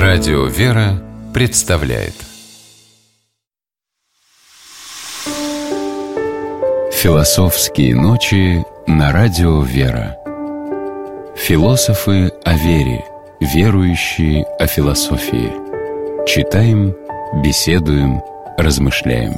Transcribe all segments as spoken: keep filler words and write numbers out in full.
Радио «Вера» представляет Философские ночи на Радио «Вера». Философы о вере, верующие о философии. Читаем, беседуем, размышляем.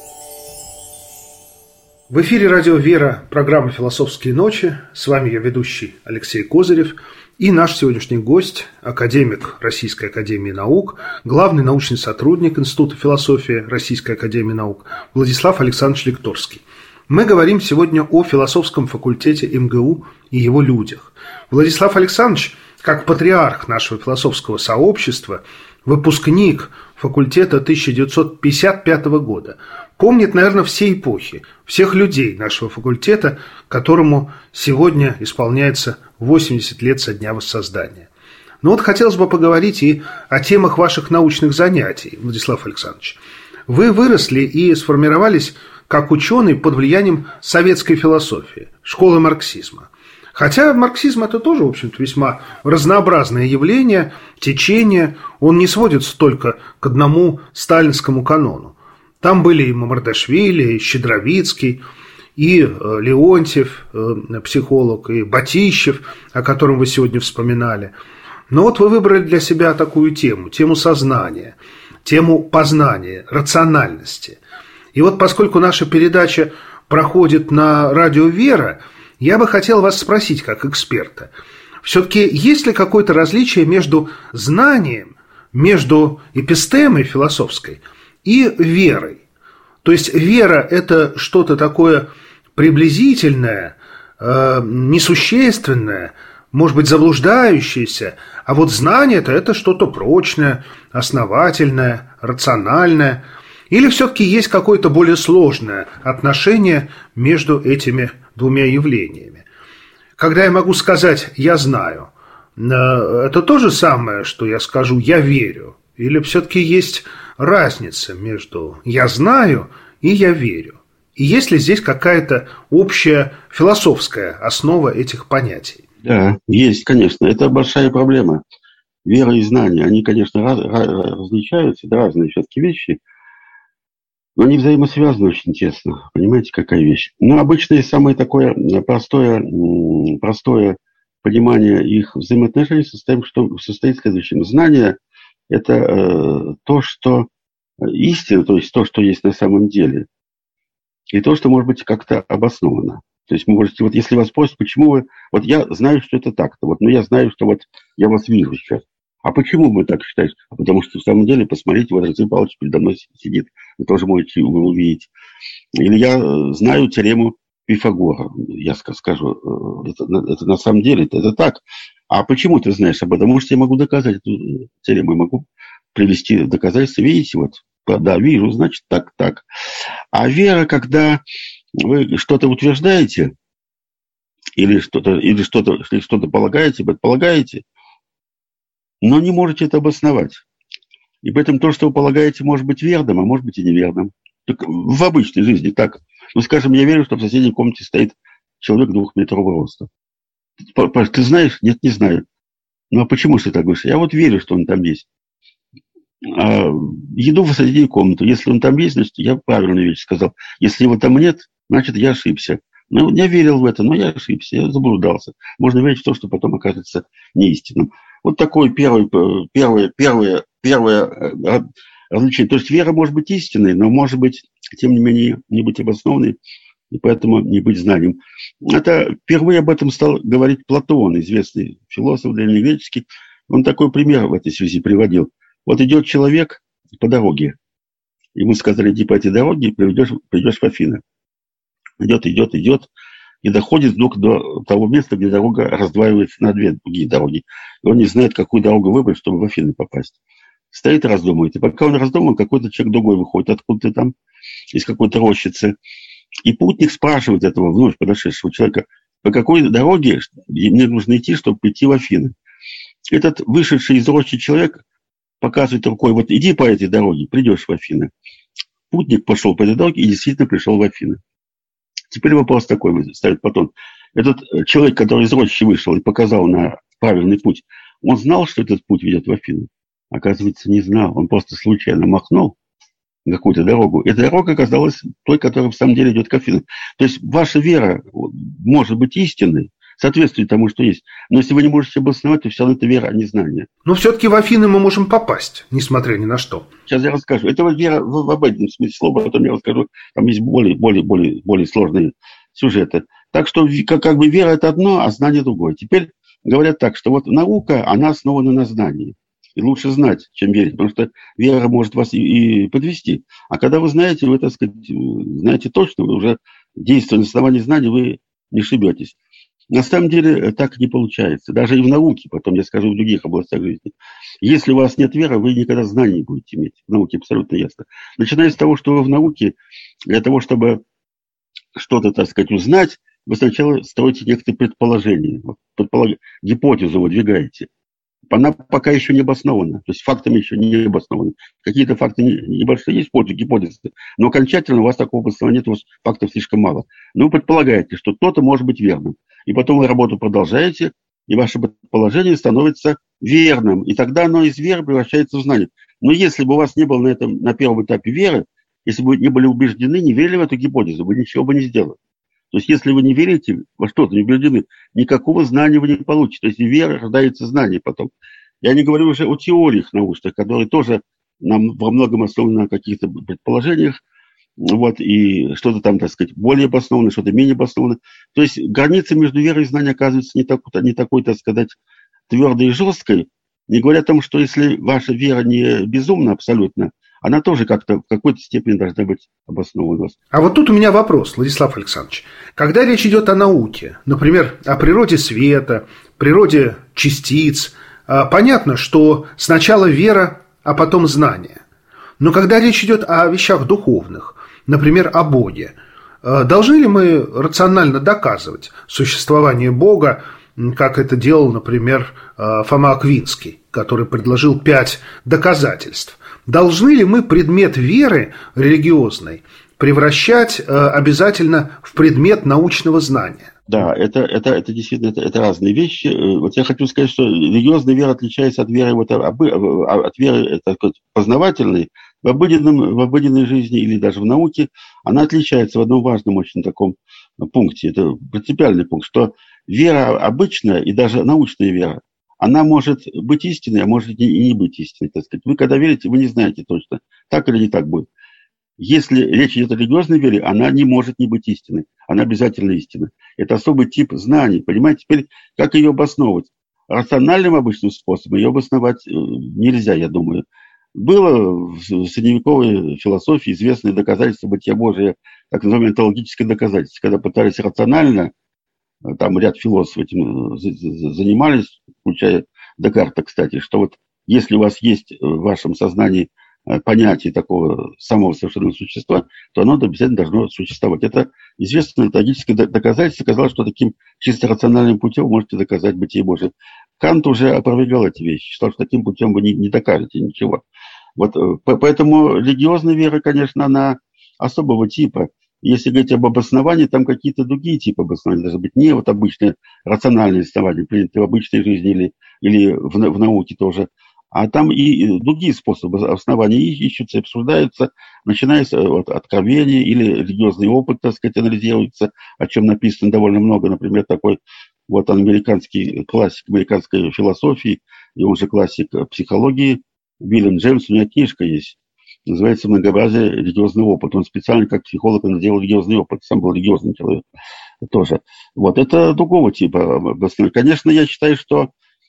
В эфире Радио «Вера», программа «Философские ночи». С вами я, ведущий Алексей Козырев. И наш сегодняшний гость, академик Российской академии наук, главный научный сотрудник Института философии Российской академии наук Владислав Александрович Лекторский. Мы говорим сегодня о философском факультете эм гэ у и его людях. Владислав Александрович, как патриарх нашего философского сообщества, выпускник факультета тысяча девятьсот пятьдесят пятого года, помнит, наверное, все эпохи, всех людей нашего факультета, которому сегодня исполняется восемьдесят лет со дня воссоздания. Но вот хотелось бы поговорить и о темах ваших научных занятий, Владислав Александрович. Вы выросли и сформировались как ученый под влиянием советской философии, школы марксизма. Хотя марксизм – это тоже, в общем-то, весьма разнообразное явление, течение. Он не сводится только к одному сталинскому канону. Там были и Мамардашвили, и Щедровицкий, и Леонтьев, психолог, и Батищев, о котором вы сегодня вспоминали. Но вот вы выбрали для себя такую тему, тему сознания, тему познания, рациональности. И вот поскольку наша передача проходит на Радио «Вера», я бы хотел вас спросить, как эксперта, все-таки есть ли какое-то различие между знанием, между эпистемой философской и верой? То есть вера – это что-то такое приблизительное, э, несущественное, может быть, заблуждающееся, а вот знание – это, это что-то прочное, основательное, рациональное. Или все-таки есть какое-то более сложное отношение между этими двумя явлениями? Когда я могу сказать «я знаю», это то же самое, что я скажу «я верю»? Или все-таки есть разница между «я знаю» и «я верю»? И есть ли здесь какая-то общая философская основа этих понятий? Да, есть, конечно. Это большая проблема. Вера и знание, они, конечно, раз, раз, различаются, это разные все-таки вещи, но они взаимосвязаны очень тесно. Понимаете, какая вещь? Но обычно есть самое такое простое, простое понимание их взаимоотношений состоит, что состоит в следующем. Знание – это э, то, что истина, то есть то, что есть на самом деле, и то, что может быть как-то обосновано. То есть, вы можете, вот если вас спросят, почему вы... Вот я знаю, что это так-то, вот, но я знаю, что вот я вас вижу сейчас. А почему вы так считаете? А потому что, в самом деле, посмотрите, вот Алексей Павлович передо мной сидит. Вы тоже можете его увидеть. Или я знаю теорему Пифагора. Я скажу, это, это на самом деле, это, это так. А почему ты знаешь об этом? Может, я могу доказать эту теорему, я могу привести доказательства. Видите, вот, да, вижу, значит, так, так. А вера, когда вы что-то утверждаете, или что-то, или что-то, или что-то полагаете, предполагаете, но не можете это обосновать. И поэтому то, что вы полагаете, может быть верным, а может быть и неверным. Так в обычной жизни так. Ну, скажем, я верю, что в соседней комнате стоит человек двухметрового роста. Ты знаешь? Нет, не знаю. Ну, а почему же ты так говоришь? Я вот верю, что он там есть. А еду в соседнюю комнату. Если он там есть, значит, я правильную вещь сказал. Если его там нет, значит, я ошибся. Ну, я верил в это, но я ошибся, я заблуждался. Можно верить в то, что потом окажется неистинным. Вот такое первое, первое, первое, первое различие. То есть вера может быть истинной, но может быть, тем не менее, не быть обоснованной, и поэтому не быть знанием. Это впервые об этом стал говорить Платон, известный философ древнегреческий. Он такой пример в этой связи приводил. Вот идет человек по дороге. Ему сказали, иди по этой дороге, и придешь, придешь в Афины. Идет, идет, идет. И доходит вдруг до того места, где дорога раздваивается на две другие дороги. И он не знает, какую дорогу выбрать, чтобы в Афины попасть. Стоит и раздумывает. И пока он раздумывает, какой-то человек другой выходит откуда-то там, из какой-то рощицы. И путник спрашивает этого вновь подошедшего человека, по какой дороге мне нужно идти, чтобы прийти в Афины. Этот вышедший из рощи человек показывает рукой, вот иди по этой дороге, придешь в Афины. Путник пошел по этой дороге и действительно пришел в Афины. Теперь вопрос такой ставит Платон. Этот человек, который из рощи вышел и показал на правильный путь, он знал, что этот путь ведет в Афины? оказывается, не знал. Он просто случайно махнул на какую-то дорогу. И эта дорога оказалась той, которая в самом деле идет к Афинам. То есть ваша вера может быть истинной, соответствует тому, что есть. Но если вы не можете обосновать, то все равно это вера, а не знание. Но все-таки в Афины мы можем попасть, несмотря ни на что. Сейчас я расскажу. Это вот вера в, в обыденном смысле слова, потом я расскажу. Там есть более, более, более, более сложные сюжеты. Так что как, как бы вера – это одно, а знание – другое. Теперь говорят так, что вот наука, она основана на знании. И лучше знать, чем верить, потому что вера может вас и, и подвести. А когда вы знаете, вы, так сказать, знаете точно, вы уже действуя на основании знаний, вы не ошибетесь. На самом деле так не получается. Даже и в науке, потом я скажу, в других областях жизни. Если у вас нет веры, вы никогда знаний не будете иметь. В науке абсолютно ясно. Начиная с того, что вы в науке, для того, чтобы что-то, так сказать, узнать, вы сначала строите некоторые предположения. Предполаг... Гипотезу выдвигаете. Она пока еще не обоснована. То есть фактами еще не обоснованы. Какие-то факты небольшие есть в пользу гипотезы, но окончательно у вас такого обоснования нет, у вас фактов слишком мало. Но вы предполагаете, что кто-то может быть верным. И потом вы работу продолжаете, и ваше предположение становится верным. И тогда оно из веры превращается в знание. Но если бы у вас не было на, этом, на первом этапе веры, если бы вы не были убеждены, не верили в эту гипотезу, вы ничего бы не сделали. То есть, если вы не верите во что-то, не убеждены, никакого знания вы не получите. То есть, вера рождается знание потом. Я не говорю уже о теориях научных, которые тоже нам во многом основаны на каких-то предположениях, вот, и что-то там, так сказать, более обоснованное, что-то менее обоснованное. То есть, граница между верой и знанием оказывается не, так, не такой, так сказать, твердой и жесткой, не говоря о том, что если ваша вера не безумна абсолютно, она тоже как-то в какой-то степени должна быть обоснована. А вот тут у меня вопрос, Владислав Александрович. Когда речь идет о науке, например, о природе света, природе частиц, понятно, что сначала вера, а потом знание. Но когда речь идет о вещах духовных, например, о Боге, должны ли мы рационально доказывать существование Бога, как это делал, например, Фома Аквинский, который предложил пять доказательств? Должны ли мы предмет веры религиозной превращать э, обязательно в предмет научного знания? Да, это, это, это действительно это, это разные вещи. Вот я хочу сказать, что религиозная вера отличается от веры, вот, от веры так сказать, познавательной в, обыденном, в обыденной жизни или даже в науке. Она отличается в одном важном очень таком пункте. Это принципиальный пункт, что вера обычная и даже научная вера, она может быть истинной, а может и не быть истинной. Так сказать. Вы когда верите, вы не знаете точно, так или не так будет. Если речь идет о религиозной вере, она не может не быть истинной. Она обязательно истинна. Это особый тип знаний. Понимаете, теперь как ее обосновывать? Рациональным обычным способом ее обосновать нельзя, я думаю. Было в средневековой философии известное доказательство бытия Божия, так называемое онтологическое доказательство, когда пытались рационально, там ряд философов этим занимались, включая Декарта, кстати, что вот если у вас есть в вашем сознании понятие такого самого совершенного существа, то оно обязательно должно существовать. Это известное онтологическое доказательство, казалось, что таким чисто рациональным путем вы можете доказать бытие Божие. Кант уже опровергал эти вещи, считал, что таким путем вы не, не докажете ничего. Вот, поэтому религиозная вера, конечно, она особого типа. Если говорить об обосновании, там какие-то другие типы обоснования должны быть. Не вот обычные рациональные основания, принятые в обычной жизни или, или в, в науке тоже. А там и другие способы основания ищутся, обсуждаются, начиная от откровения или религиозный опыт, так сказать, анализируется, о чем написано довольно много. Например, такой вот американский классик американской философии, и он же классик психологии, Уильям Джеймс, у него книжка есть, называется «Многообразие религиозного опыта». Он специально как психолог сделал религиозный опыт, сам был религиозным человеком тоже. Вот, это другого типа. Конечно, я считаю, что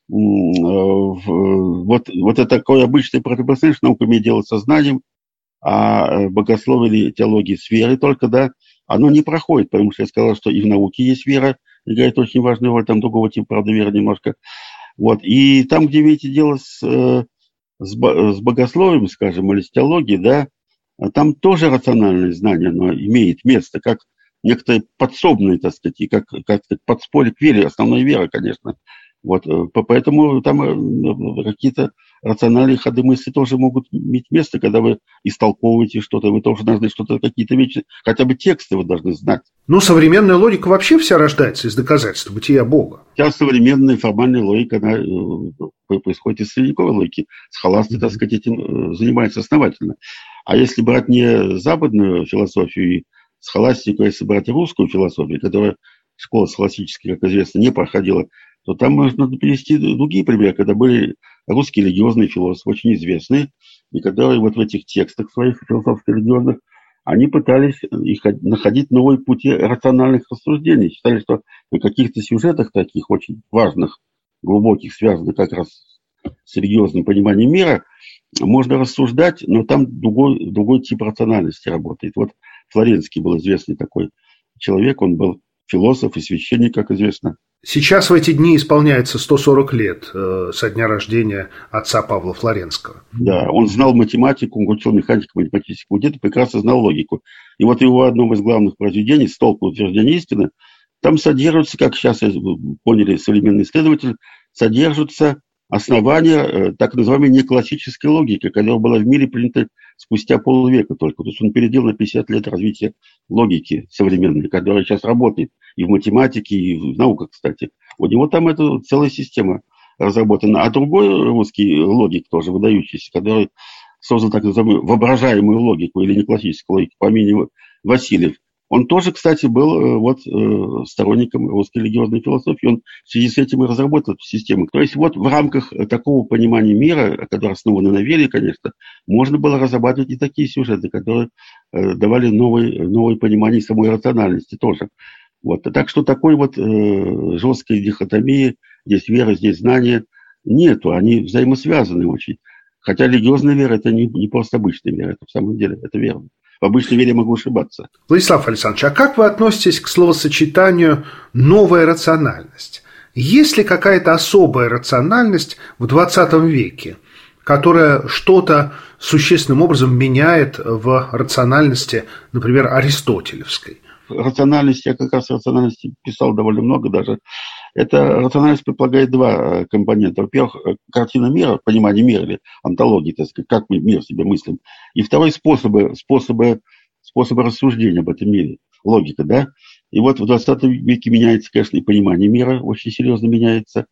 вот, вот это такое обычное противопоставление, что наука имеет дело с сознанием, а богословие или теология с верой только, да, оно не проходит, потому что я сказал, что и в науке есть вера, играет очень важную роль, там другого типа, правда, вера немножко. Вот, и там, где имеете дело с... с богословием, скажем, или с теологией, да, там тоже рациональное знание, оно имеет место, как некоторые подсобные, так сказать, и как, как подспорье к вере, основная вера, конечно. Вот, поэтому там какие-то рациональные ходы мысли тоже могут иметь место, когда вы истолковываете что-то, вы тоже должны что-то, какие-то вещи, хотя бы тексты вы должны знать. Ну, современная логика вообще вся рождается из доказательств бытия Бога. Сейчас современная формальная логика, она происходит из средневековой логики. Схоласты, так сказать, этим занимаются основательно. А если брать не западную философию и схоластику, а если брать русскую философию, которая школа схоластическая, как известно, не проходила, то там можно привести другие примеры, когда были русские религиозные философы, очень известные, и которые вот в этих текстах своих философско-религиозных, они пытались их находить новые пути рациональных рассуждений. Считали, что на каких-то сюжетах таких очень важных, глубоких, связанных как раз с религиозным пониманием мира, можно рассуждать, но там другой, другой тип рациональности работает. Вот Флоренский был известный такой человек, он был философ и священник, как известно. Сейчас в эти дни исполняется сто сорок лет э, со дня рождения отца Павла Флоренского. Да, он знал математику, он учил механику математического где-то, прекрасно знал логику. И вот его одном из главных произведений «Столб утверждения истины», там содержатся, как сейчас поняли современные исследователи, содержатся основания э, так называемой неклассической логики, которая была в мире принята спустя полвека только. То есть он передел на пятьдесят лет развития логики современной, которая сейчас работает и в математике, и в науках, кстати. У него там это целая система разработана. А другой русский логик тоже выдающийся, который создал так называемую воображаемую логику или неклассическую логику по имени Васильев. Он тоже, кстати, был вот сторонником русской религиозной философии. Он в связи с этим и разработал эту систему. То есть вот в рамках такого понимания мира, которое основано на вере, конечно, можно было разрабатывать и такие сюжеты, которые давали новые, новые понимания самой рациональности тоже. Вот. Так что такой вот э, жесткой дихотомии, здесь вера, здесь знание, нету. Они взаимосвязаны очень. Хотя религиозная вера – это не, не просто обычная вера, это в самом деле, это верно. В обычной вере могу ошибаться. Владислав Александрович, а как вы относитесь к словосочетанию «новая рациональность»? Есть ли какая-то особая рациональность в двадцатом веке, которая что-то существенным образом меняет в рациональности, например, аристотелевской? Рациональность, я как раз о рациональности писал довольно много даже. Эта рациональность предполагает два компонента. Во-первых, картина мира, понимание мира или онтология, так сказать, как мы мир себе мыслим. И второй способы, способы, способы рассуждения об этом мире, логика, да. И вот в двадцатом веке меняется, конечно, и понимание мира очень серьезно меняется.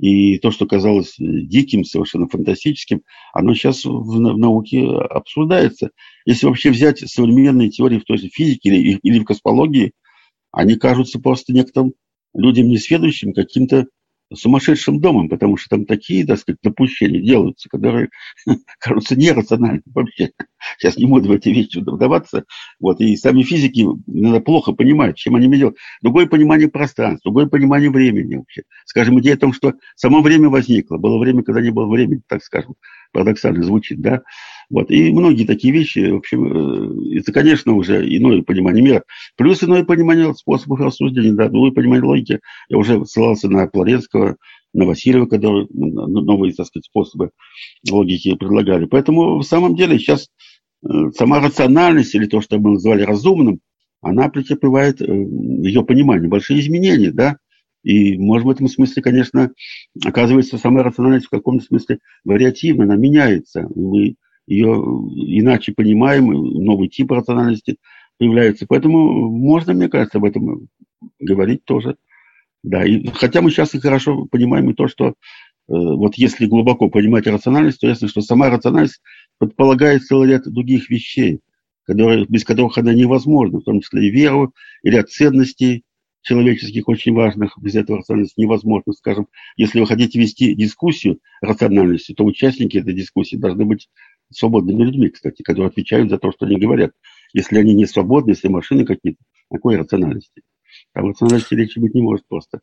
И то, что казалось диким, совершенно фантастическим, оно сейчас в, в науке обсуждается. Если вообще взять современные теории в той же физике или, или в космологии, они кажутся просто некоторым людям несведущим каким-то сумасшедшим домом, потому что там такие, так сказать, допущения делаются, которые кажутся нерациональными вообще. Сейчас не буду в эти вещи вдаваться. Вот. И сами физики иногда плохо понимают, чем они ведут. Другое понимание пространства, другое понимание времени вообще. Скажем, идея о том, что само время возникло. Было время, когда не было времени, так скажем, парадоксально звучит, да. Вот. И многие такие вещи, в общем, это, конечно, уже иное понимание мира. Плюс иное понимание способов рассуждения, да, иное понимание логики. Я уже ссылался на Флоренского, на Васильева, которые новые, так сказать, способы логики предлагали. Поэтому, в самом деле, сейчас сама рациональность, или то, что мы называли разумным, она претерпевает ее понимание, большие изменения, да. И, может, в этом смысле, конечно, оказывается, сама рациональность в каком-то смысле вариативна, она меняется. Мы ее иначе понимаем, новый тип рациональности появляется. Поэтому можно, мне кажется, об этом говорить тоже. Да, и хотя мы сейчас и хорошо понимаем и то, что э, вот если глубоко понимать рациональность, то ясно, что сама рациональность предполагает целый ряд других вещей, которые, без которых она невозможна, в том числе и веру, и ряд ценностей человеческих очень важных, без этого рациональности невозможно, скажем. Если вы хотите вести дискуссию рациональности, то участники этой дискуссии должны быть свободными людьми, кстати, которые отвечают за то, что они говорят. Если они не свободны, если машины какие-то, какой рациональности? О рациональности речи быть не может просто.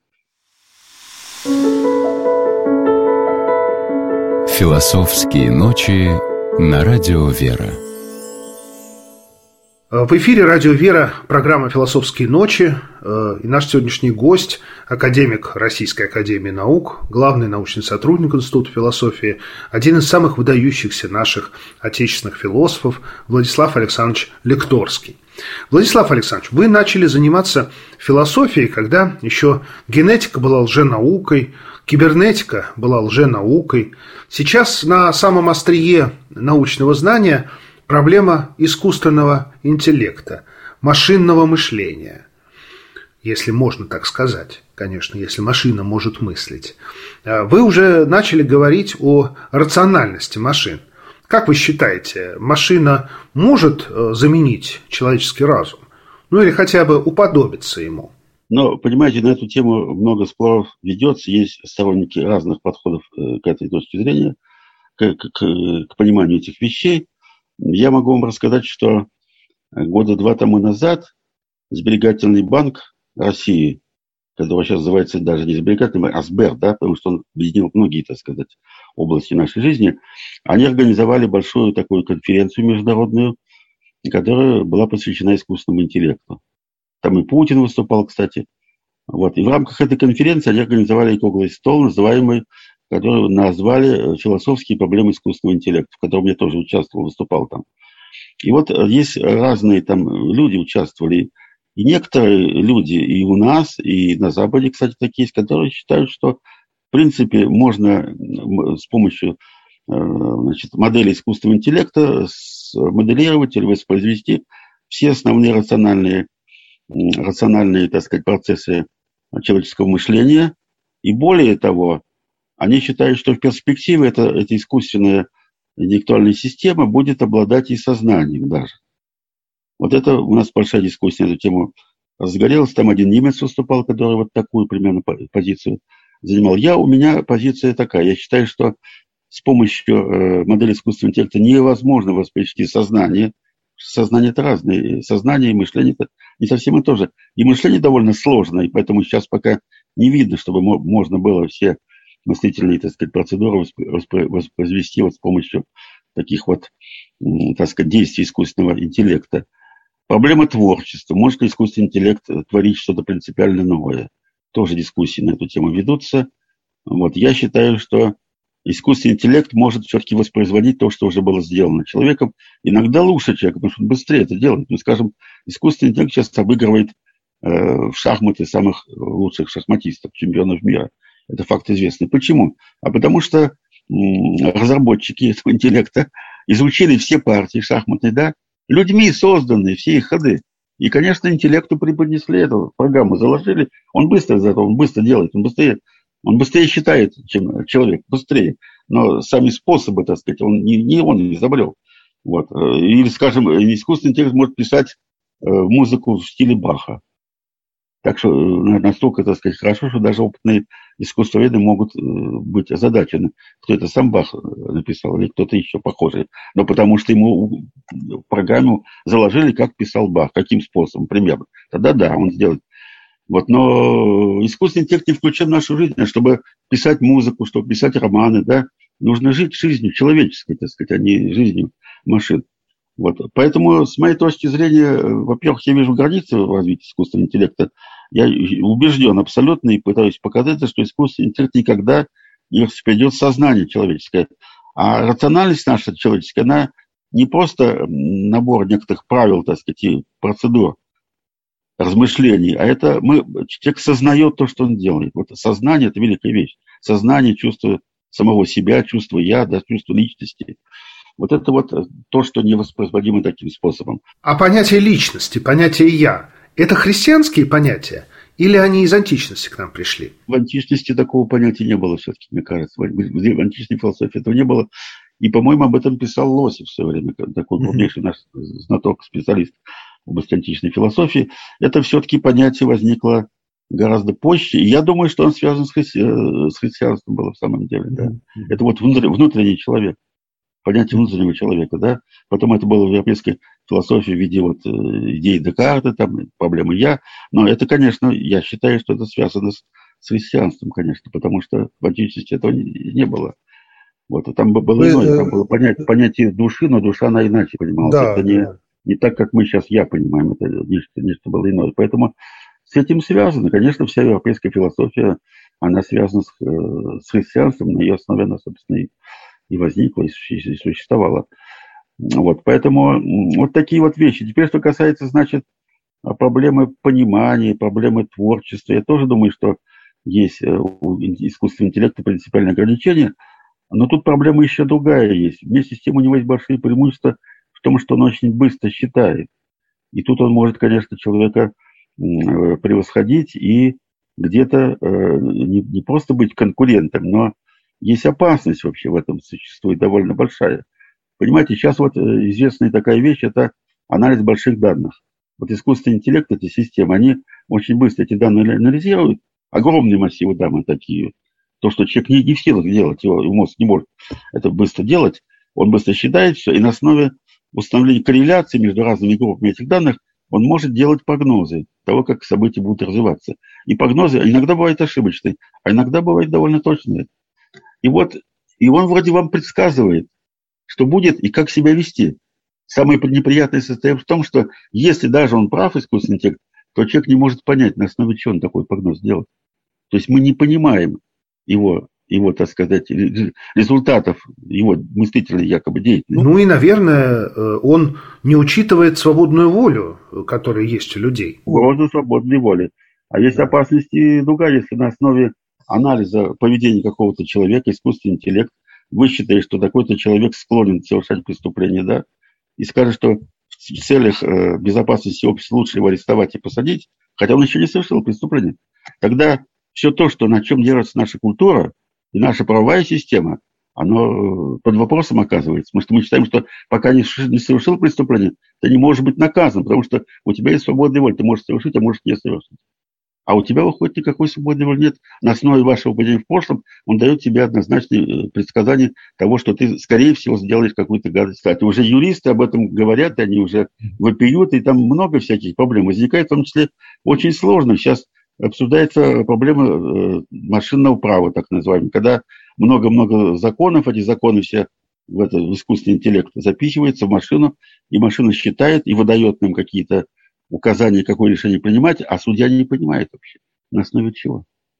Философские ночи на радио «Вера». В эфире радио «Вера», программа «Философские ночи». И наш сегодняшний гость – академик Российской академии наук, главный научный сотрудник Института философии, один из самых выдающихся наших отечественных философов Владислав Александрович Лекторский. Владислав Александрович, вы начали заниматься философией, когда еще генетика была лженаукой, Кибернетика была лженаукой. Сейчас на самом острие научного знания проблема искусственного интеллекта, машинного мышления. Если можно так сказать, конечно, если машина может мыслить. Вы уже начали говорить о рациональности машин. Как вы считаете, машина может заменить человеческий разум? Ну или хотя бы уподобиться ему? Но, понимаете, на эту тему много споров ведется. Есть сторонники разных подходов к этой точке зрения, к, к, к пониманию этих вещей. Я могу вам рассказать, что года два тому назад Сберегательный банк России, который сейчас называется даже не Сберегательный, а СБЕР, да, потому что он объединил многие, так сказать, области нашей жизни, они организовали большую такую конференцию международную, которая была посвящена искусственному интеллекту. Там и Путин выступал, кстати. Вот. И в рамках этой конференции они организовали круглый стол, называемый, который назвали «Философские проблемы искусственного интеллекта», в котором я тоже участвовал, выступал там. И вот есть разные там люди участвовали. И некоторые люди и у нас, и на Западе, кстати, такие есть, которые считают, что в принципе можно с помощью значит, модели искусственного интеллекта смоделировать или воспроизвести все основные рациональные, рациональные, так сказать, процессы человеческого мышления. И более того, они считают, что в перспективе эта, эта искусственная интеллектуальная система будет обладать и сознанием даже. Вот это у нас большая дискуссия на эту тему разгорелась. Там один немец выступал, который вот такую примерно позицию занимал. Я, у меня позиция такая. Я считаю, что с помощью э, модели искусственного интеллекта невозможно воспроизвести сознание. Сознание – это разное. Сознание и мышление – это не совсем и то же. И мышление довольно сложное, и поэтому сейчас пока не видно, чтобы можно было все мыслительные, так сказать, процедуры воспроизвести вот с помощью таких вот, так сказать, действий искусственного интеллекта. Проблема творчества. Может ли искусственный интеллект творить что-то принципиально новое? Тоже дискуссии на эту тему ведутся. Вот. Я считаю, что искусственный интеллект может все-таки воспроизводить то, что уже было сделано человеком. Иногда лучше человека, потому что он быстрее это делает. Ну, скажем, искусственный интеллект сейчас обыгрывает э, в шахматы самых лучших шахматистов, чемпионов мира. Это факт известный. Почему? А потому что э, разработчики этого интеллекта изучили все партии шахматные, да, людьми созданные, все их ходы. И, конечно, интеллекту преподнесли эту программу, заложили. Он быстро за это, он быстро делает, он быстрее, он быстрее считает, чем человек, быстрее. Но сами способы, так сказать, он не, не он изобрел. Вот. Или, скажем, искусственный интеллект может писать музыку в стиле Баха. Так что настолько, так сказать, хорошо, что даже опытные искусствоведы могут быть озадачены, кто это сам Бах написал или кто-то еще похожий. Но потому что ему в программу заложили, как писал Бах, каким способом, примерно. Тогда да, он сделает. Вот, но искусственный интеллект не включен в нашу жизнь, чтобы писать музыку, чтобы писать романы, да. Нужно жить жизнью человеческой, так сказать, а не жизнью машин. Вот. Поэтому, с моей точки зрения, во-первых, я вижу границы в развитии искусственного интеллекта. Я убежден абсолютно и пытаюсь показать, что искусственный интеллект никогда не воспроизведет сознание человеческое. А рациональность наша человеческая, она не просто набор некоторых правил, так сказать, и процедур, размышлений, а это мы, человек сознает то, что он делает. Вот сознание – это великая вещь. Сознание, чувство самого себя, чувство я, да, чувство личности. Вот это вот то, что невоспроизводимо таким способом. А понятие личности, понятие «я» – это христианские понятия? Или они из античности к нам пришли? В античности такого понятия не было все-таки, мне кажется. В античной философии этого не было. И, по-моему, об этом писал Лосев в свое время, такой крупнейший наш знаток, специалист в области античной философии. Это все-таки понятие возникло гораздо позже. И я думаю, что он связан с, христи... с христианством было в самом деле. Да. Это вот внутренний человек. Понятие внутреннего человека, да. Потом это было в европейской философии в виде вот идеи Декарта, там, проблемы «я». Но это, конечно, я считаю, что это связано с, с христианством, конечно, потому что в античности этого не, не было. Вот, а там было иное, там было понятие, понятие души, но душа, она иначе понималась. Да, это не, да. не так, как мы сейчас «я» понимаем, это нечто, нечто было иное. Поэтому с этим связано. Конечно, вся европейская философия, она связана с, с христианством, на ее основе она, собственно, и и возникла, и существовала. Вот, поэтому вот такие вот вещи. Теперь, что касается, значит, проблемы понимания, проблемы творчества, я тоже думаю, что есть у искусственного интеллекта принципиальные ограничения. Но тут проблема еще другая есть. Вместе с тем у него есть большие преимущества в том, что он очень быстро считает. И тут он может, конечно, человека превосходить и где-то не, не просто быть конкурентом, но есть опасность вообще в этом существует довольно большая. Понимаете, сейчас вот известная такая вещь – это анализ больших данных. Вот искусственный интеллект, эти системы, они очень быстро эти данные анализируют, огромные массивы данных такие. То, что человек не, не в силах делать, его мозг не может это быстро делать, он быстро считает все, и на основе установления корреляции между разными группами этих данных он может делать прогнозы того, как события будут развиваться. И прогнозы иногда бывают ошибочные, а иногда бывают довольно точные. И вот, и он вроде вам предсказывает, что будет и как себя вести. Самое неприятное состояние в том, что если даже он прав, искусственный интеллект, то человек не может понять, на основе чего он такой прогноз делает. То есть мы не понимаем его, его, так сказать, результатов его мыслительной якобы деятельности. Ну и, наверное, он не учитывает свободную волю, которая есть у людей. Угрозу свободной воли. А есть да. опасность и другая, если на основе анализа поведения какого-то человека, искусственный интеллект, высчитает, что такой-то человек склонен совершать преступление, да, и скажет, что в целях безопасности общества лучше его арестовать и посадить, хотя он еще не совершил преступление. Тогда все то, что, на чем держится наша культура и наша правовая система, оно под вопросом оказывается. Потому что мы считаем, что пока не совершил преступление, ты не можешь быть наказан, потому что у тебя есть свободная воля. Ты можешь совершить, а можешь не совершить. А у тебя, выходит, никакой свободной воли нет. На основе вашего поведения в прошлом он дает тебе однозначные предсказания того, что ты, скорее всего, сделаешь какую-то гадость. Кстати, уже юристы об этом говорят, они уже вопиют, и там много всяких проблем возникает, в том числе очень сложно. Сейчас обсуждается проблема машинного права, так называемого, когда много-много законов, эти законы все в, это, в искусственный интеллект запихиваются в машину, и машина считает и выдает нам какие-то указания, какое решение принимать, а судья не понимает вообще, на основе чего.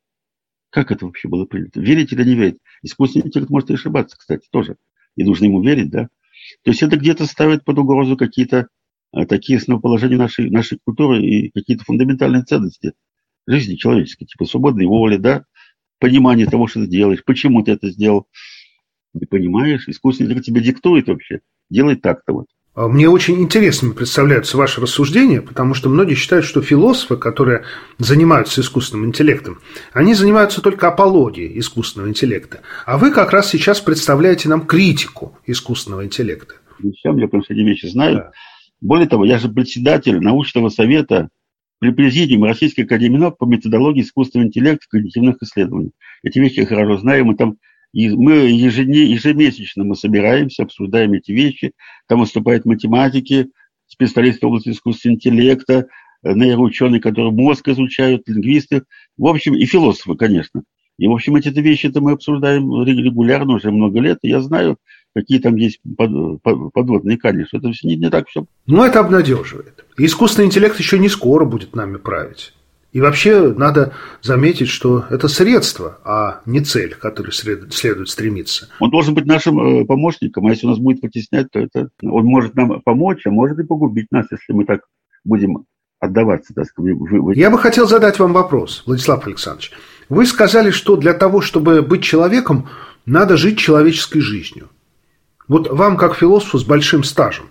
Как это вообще было принято? Верить или не верить? Искусственный интеллект может и ошибаться, кстати, тоже. И нужно ему верить, да? То есть это где-то ставит под угрозу какие-то а, такие основоположения нашей, нашей культуры и какие-то фундаментальные ценности жизни человеческой, типа свободной воли, да? Понимание того, что ты делаешь, почему ты это сделал. Ты понимаешь? Искусственный интеллект тебе диктует вообще. Делай так-то вот. Мне очень интересными представляются ваши рассуждения, потому что многие считают, что философы, которые занимаются искусственным интеллектом, они занимаются только апологией искусственного интеллекта. А вы как раз сейчас представляете нам критику искусственного интеллекта. Зачем? Я просто эти вещи знаю. Да. Более того, я же председатель научного совета при президиуме Российской академии наук по методологии искусственного интеллекта и когнитивных исследований. Эти вещи я хорошо знаю, мы там И мы ежемесячно мы собираемся, обсуждаем эти вещи. Там выступают математики, специалисты в области искусственного интеллекта, нейроученые, которые мозг изучают, лингвисты, в общем, и философы, конечно. И, в общем, эти вещи-то мы обсуждаем регулярно уже много лет, и я знаю, какие там есть подводные камни, что это все не, не так все. Ну, это обнадеживает. И искусственный интеллект еще не скоро будет нами править. И вообще надо заметить, что это средство, а не цель, к которой следует стремиться. Он должен быть нашим помощником, а если он нас будет потеснять, то это он может нам помочь, а может и погубить нас, если мы так будем отдаваться. Так сказать. Я бы хотел задать вам вопрос, Владислав Александрович. Вы сказали, что для того, чтобы быть человеком, надо жить человеческой жизнью. Вот вам, как философу с большим стажем,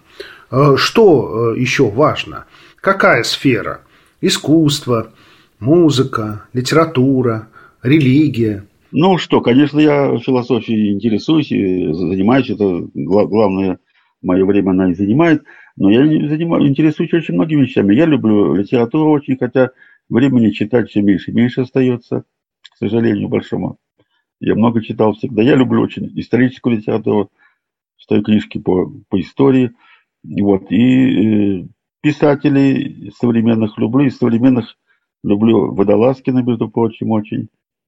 что еще важно? Какая сфера? Искусство, музыка, литература, религия. Ну что, конечно, я философией интересуюсь и занимаюсь. Это главное мое время она и занимает. Но я занимаюсь, интересуюсь очень многими вещами. Я люблю литературу очень, хотя времени читать все меньше и меньше остается, к сожалению, большому. Я много читал всегда. Я люблю очень историческую литературу, читаю книжки по, по истории. Вот. И э, писателей современных люблю, из современных люблю Водолазкина, между прочим, очень.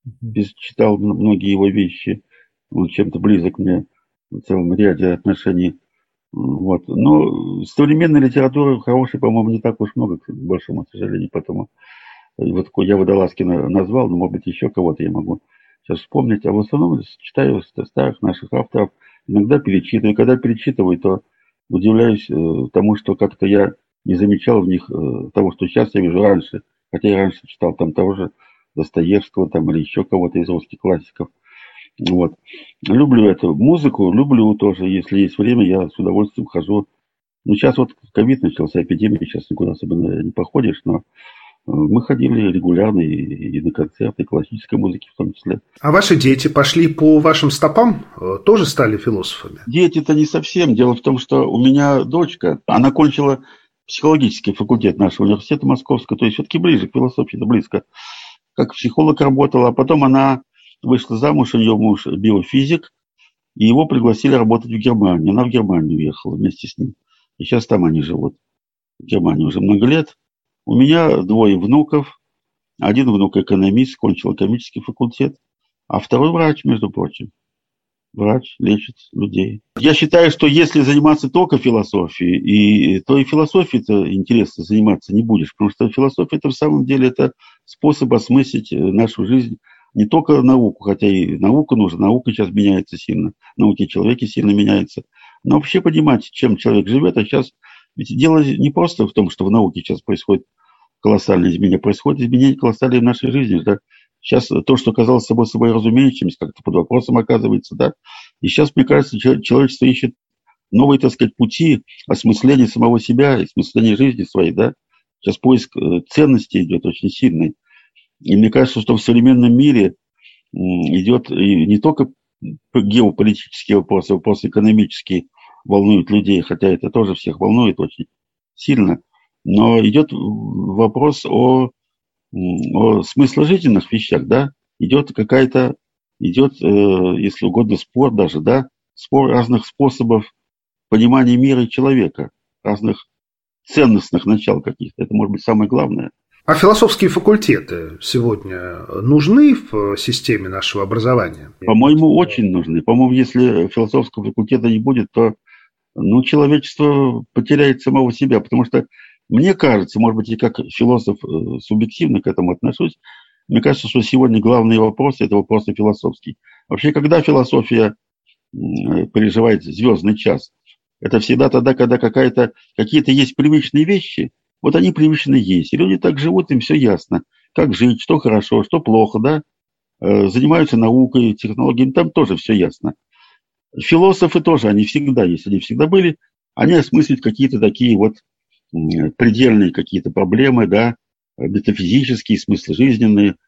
Читал многие его вещи. Он чем-то близок мне в целом ряде отношений. Вот. Но современной литературы хорошей, по-моему, не так уж много, к большому сожалению. Потому вот я Водолазкина назвал, но, может быть, еще кого-то я могу сейчас вспомнить. А в основном читаю старых наших авторов. Иногда перечитываю. И когда перечитываю, то удивляюсь тому, что как-то я не замечал в них того, что сейчас я вижу раньше. Хотя я раньше читал там того же Достоевского там или еще кого-то из русских классиков. Вот. Люблю эту музыку, люблю тоже, если есть время, я с удовольствием хожу. Ну, сейчас вот ковид начался, эпидемия, сейчас никуда особенно не походишь, но мы ходили регулярно и, и на концерты, и классической музыки в том числе. А ваши дети пошли по вашим стопам? Тоже стали философами? Дети-то не совсем. Дело в том, что у меня дочка, она кончила психологический факультет нашего университета Московского, то есть все-таки ближе к философии, это близко. Как психолог работала, а потом она вышла замуж, у нее муж биофизик, и его пригласили работать в Германию. Она в Германию уехала вместе с ним. И сейчас там они живут. В Германии уже много лет. У меня двое внуков. Один внук экономист, кончил экономический факультет, а второй врач, между прочим. Врач лечит людей. Я считаю, что если заниматься только философией, и, то и философией-то интересно заниматься не будешь, потому что философия это в самом деле это способ осмыслить нашу жизнь, не только науку, хотя и наука нужна, наука сейчас меняется сильно, науки человека сильно меняются, но вообще понимать, чем человек живет, а сейчас ведь дело не просто в том, что в науке сейчас происходит колоссальные изменения, происходит изменения колоссальные в нашей жизни, да. Сейчас то, что казалось собой собой разумеющимся, как-то под вопросом оказывается, да. И сейчас, мне кажется, человечество ищет новые, так сказать, пути осмысления самого себя, осмысления жизни своей, да. Сейчас поиск ценностей идет очень сильный. И мне кажется, что в современном мире идет не только геополитические вопросы, вопросы экономические волнуют людей, хотя это тоже всех волнует очень сильно, но идет вопрос о о смысложительных вещах, да, идет какая-то, идет, э, если угодно, спор даже, да, спор разных способов понимания мира и человека, разных ценностных начал каких-то. Это может быть самое главное. А философские факультеты сегодня нужны в системе нашего образования? По-моему, очень нужны. По-моему, если философского факультета не будет, то ну, человечество потеряет самого себя, потому что мне кажется, может быть, и как философ субъективно к этому отношусь, мне кажется, что сегодня главный вопрос – это вопрос философский. Вообще, когда философия переживает звездный час, это всегда тогда, когда какая-то, какие-то есть привычные вещи, вот они привычные есть. И люди так живут, им все ясно, как жить, что хорошо, что плохо, да, занимаются наукой, технологиями, там тоже все ясно. Философы тоже, они всегда есть, они всегда были, они осмысливают какие-то такие вот предельные какие-то проблемы, да, метафизические, смыслы жизненные.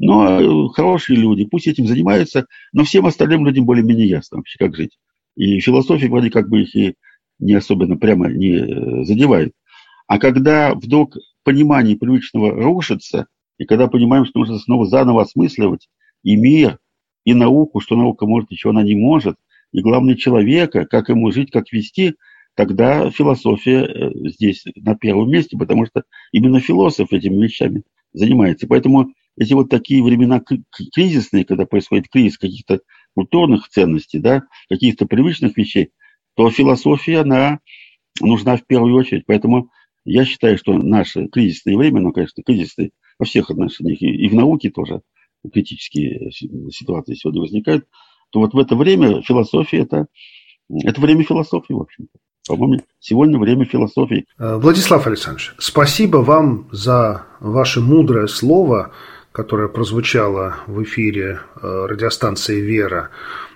Но хорошие люди, пусть этим занимаются, но всем остальным людям более-менее ясно вообще, как жить. И философия вроде как бы их и не особенно прямо не задевает. А когда вдруг понимание привычного рушится, и когда понимаем, что нужно снова заново осмысливать и мир, и науку, что наука может и чего она не может, и главное человека, как ему жить, как вести, тогда философия здесь на первом месте, потому что именно философ этими вещами занимается. Поэтому эти вот такие времена кризисные, когда происходит кризис каких-то культурных ценностей, да, каких-то привычных вещей, то философия, она нужна в первую очередь. Поэтому я считаю, что наше кризисное время, ну, конечно, кризисное во всех отношениях, и в науке тоже критические ситуации сегодня возникают, то вот в это время философия, это, это время философии, в общем-то. По-моему, сегодня время философии. Владислав Александрович, спасибо вам за ваше мудрое слово, которое прозвучало в эфире радиостанции «Вера».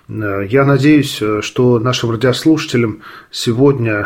Я надеюсь, что нашим радиослушателям сегодня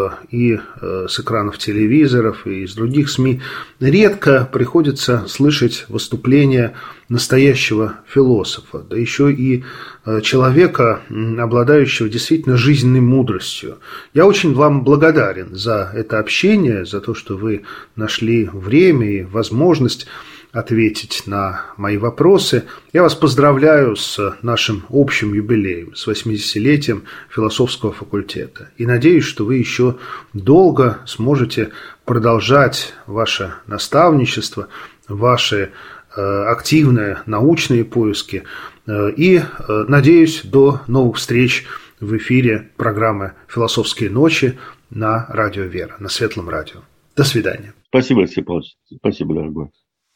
и с экранов телевизоров, и из других СМИ редко приходится слышать выступления настоящего философа, да еще и человека, обладающего действительно жизненной мудростью. Я очень вам благодарен за это общение, за то, что вы нашли время и возможность ответить на мои вопросы. Я вас поздравляю с нашим общим юбилеем, с восьмидесятилетием философского факультета. И надеюсь, что вы еще долго сможете продолжать ваше наставничество, ваши э, активные научные поиски. Э, и э, надеюсь, до новых встреч в эфире программы «Философские ночи» на радио «Вера», на Светлом радио. До свидания. Спасибо, Алексей Павлович. Спасибо, дорогой.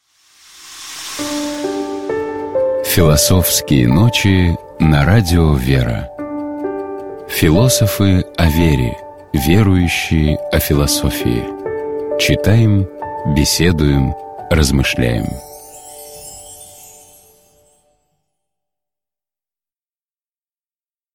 «Философские ночи» на радио «Вера». Философы о вере, верующие о философии. Читаем, беседуем, размышляем.